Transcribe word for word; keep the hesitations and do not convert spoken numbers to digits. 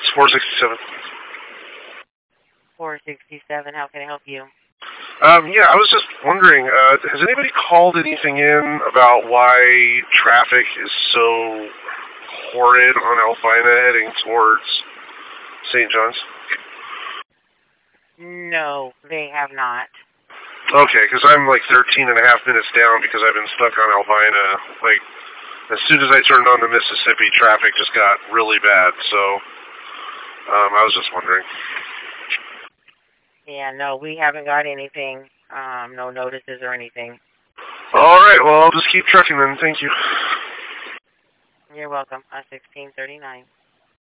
four sixty-seven. four sixty-seven, how can I help you? Um, yeah, I was just wondering, uh, has anybody called anything in about why traffic is so horrid on Alpina heading towards Saint John's? No, they have not. Okay, because I'm like thirteen and a half minutes down because I've been stuck on Alpina. Like, as soon as I turned on the Mississippi, traffic just got really bad, so um, I was just wondering. Yeah, no, we haven't got anything, um, no notices or anything. All right, well, I'll just keep trucking then. Thank you. You're welcome. Uh, sixteen thirty-nine.